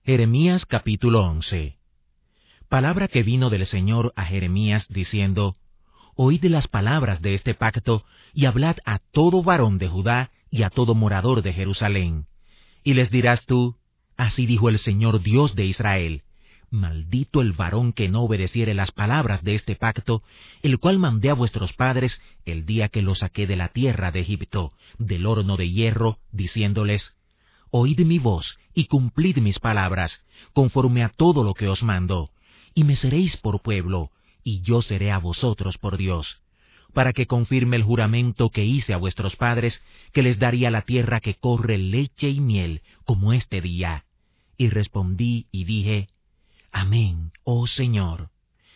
Jeremías capítulo 11. Palabra que vino del Señor a Jeremías diciendo: Oíd las palabras de este pacto, y hablad a todo varón de Judá y a todo morador de Jerusalén. Y les dirás tú: Así dijo el Señor Dios de Israel: Maldito el varón que no obedeciere las palabras de este pacto, el cual mandé a vuestros padres el día que los saqué de la tierra de Egipto, del horno de hierro, diciéndoles: Oíd mi voz y cumplid mis palabras, conforme a todo lo que os mando, y me seréis por pueblo, y yo seré a vosotros por Dios, para que confirme el juramento que hice a vuestros padres, que les daría la tierra que corre leche y miel, como este día. Y respondí y dije: Amén, oh Señor.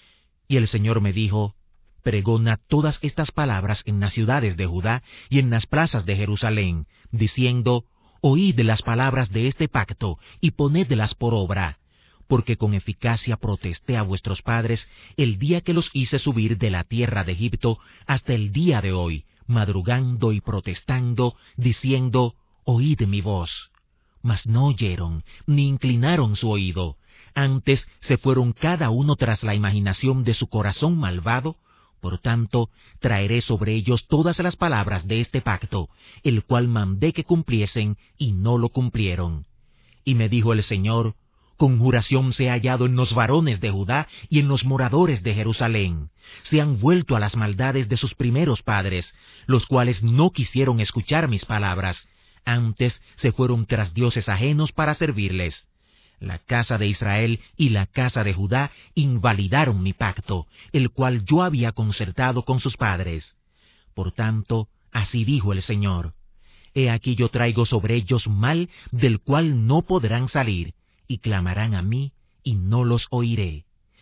Y el Señor me dijo: Pregona todas estas palabras en las ciudades de Judá y en las plazas de Jerusalén, diciendo: Oíd las palabras de este pacto y ponedlas por obra, porque con eficacia protesté a vuestros padres el día que los hice subir de la tierra de Egipto hasta el día de hoy, madrugando y protestando, diciendo: Oíd mi voz. Mas no oyeron, ni inclinaron su oído. Antes se fueron cada uno tras la imaginación de su corazón malvado. Por tanto, traeré sobre ellos todas las palabras de este pacto, el cual mandé que cumpliesen, y no lo cumplieron. Y me dijo el Señor: Conjuración se ha hallado en los varones de Judá y en los moradores de Jerusalén. Se han vuelto a las maldades de sus primeros padres, los cuales no quisieron escuchar mis palabras. Antes se fueron tras dioses ajenos para servirles. La casa de Israel y la casa de Judá invalidaron mi pacto, el cual yo había concertado con sus padres. Por tanto, así dijo el Señor: He aquí yo traigo sobre ellos mal del cual no podrán salir, y clamarán a mí, y no los oiré.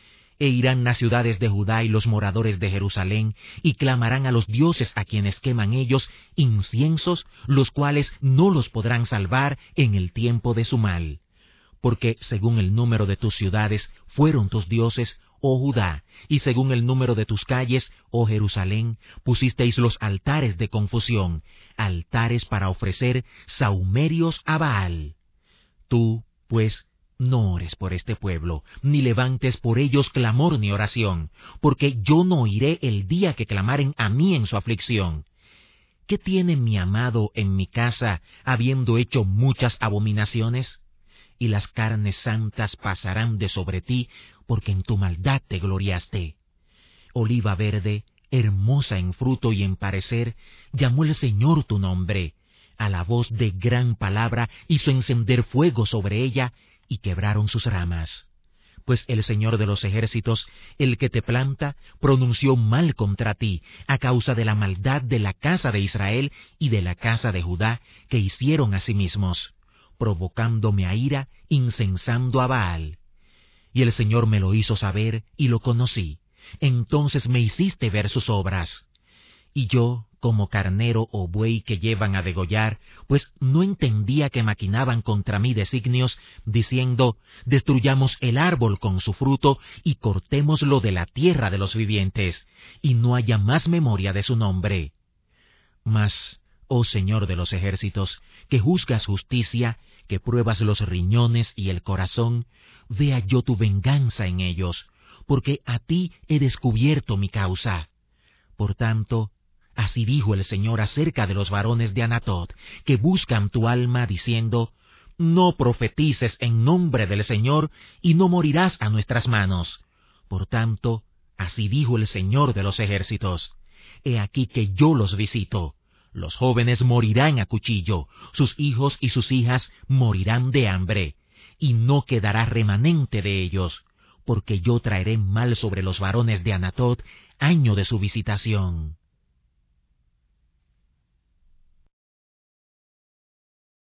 E irán las ciudades de Judá y los moradores de Jerusalén, y clamarán a los dioses a quienes queman ellos inciensos, los cuales no los podrán salvar en el tiempo de su mal. Porque según el número de tus ciudades fueron tus dioses, oh Judá, y según el número de tus calles, oh Jerusalén, pusisteis los altares de confusión, altares para ofrecer sahumerios a Baal. Tú, pues, no ores por este pueblo, ni levantes por ellos clamor ni oración, porque yo no oiré el día que clamaren a mí en su aflicción. ¿Qué tiene mi amado en mi casa, habiendo hecho muchas abominaciones? Y las carnes santas pasarán de sobre ti, porque en tu maldad te gloriaste. Oliva verde, hermosa en fruto y en parecer, llamó el Señor tu nombre. A la voz de gran palabra hizo encender fuego sobre ella, y quebraron sus ramas. Pues el Señor de los ejércitos, el que te planta, pronunció mal contra ti, a causa de la maldad de la casa de Israel y de la casa de Judá, que hicieron a sí mismos, provocándome a ira, incensando a Baal. Y el Señor me lo hizo saber, y lo conocí. Entonces me hiciste ver sus obras. Y yo, como carnero o buey que llevan a degollar, pues no entendía que maquinaban contra mí designios, diciendo: Destruyamos el árbol con su fruto, y cortémoslo de la tierra de los vivientes, y no haya más memoria de su nombre. Mas, oh Señor de los ejércitos, que juzgas justicia, que pruebas los riñones y el corazón, vea yo tu venganza en ellos, porque a ti he descubierto mi causa. Por tanto, así dijo el Señor acerca de los varones de Anatot, que buscan tu alma, diciendo: No profetices en nombre del Señor, y no morirás a nuestras manos. Por tanto, así dijo el Señor de los ejércitos: He aquí que yo los visito. Los jóvenes morirán a cuchillo, sus hijos y sus hijas morirán de hambre, y no quedará remanente de ellos, porque yo traeré mal sobre los varones de Anatot, año de su visitación.